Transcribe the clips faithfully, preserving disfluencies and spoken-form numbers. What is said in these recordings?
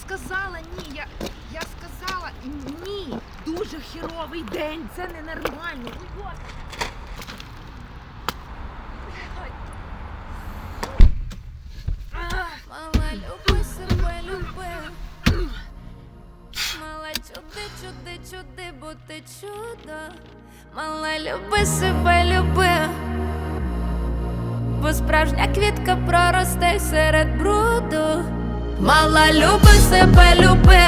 сказала ні, я, я сказала ні. Дуже херовий день, це ненормально. Мала, люби себе, люби. Мала, чуди, чуди, чуди, бо ти чудо. Мала, люби себе, люби. Бо справжня квітка проросте серед бруду. Мала, люби себе, люби.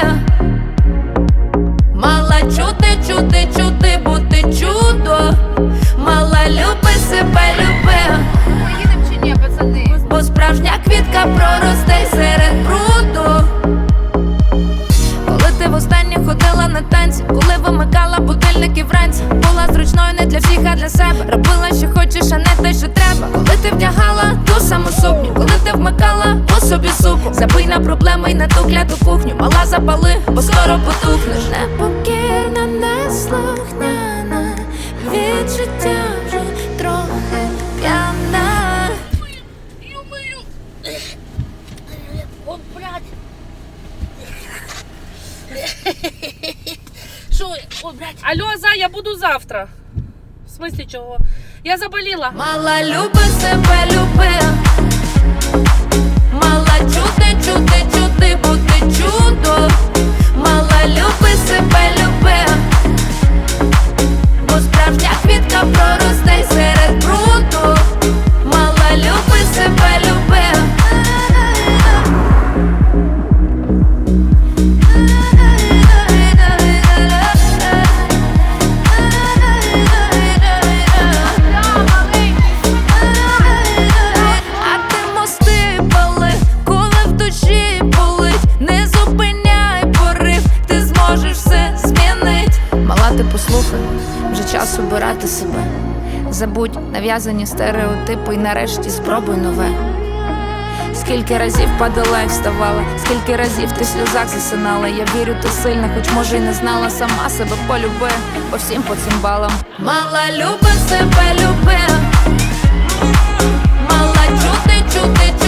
Мала, чуди, чуди, чуди, бо ти чудо. Мала, люби себе, люби. Поїдем чи ні, пацани? Бо справжня квітка проросте серед бруду. Коли ти востаннє ходила на танці, коли вимикала будильники вранці, була зручною не для всіх, а для себе. Робила, що хочеш, а не те, що треба. Коли ти вдягала ту саму сукню, коли ти вмикала у собі суку. Забий на проблеми й на ту кляту кухню. Мала, запали, бо скоро потухнеш. Непокірна, неслухняна, відчуття вже трохи п'яна. Ё-моё! О, блядь! Що? О, блядь! Алло, за, я буду завтра. В смысле чого? Я заболіла. Мала, люби себе, люби. Мала, чуди, чуди, чуди, бо ти чудо. Мала, люби себе, люби. Бо справжня квітка проросте серед бруду. Мала, люби себе, люби. А ти мости пали, коли в душі болить. Не зупиняй порив, ти зможеш все змінить. Мала, ти послухай, вже час обирати себе. Забудь нав'язані стереотипи і нарешті спробуй нове. Скільки разів падала і вставала, скільки разів ти в сльозах засинала. Я вірю, ти сильна, хоч може й не знала. Сама себе полюби, по всім по цим балам. Мала, люби себе, люби. Мала, чуди, чуди, чуди.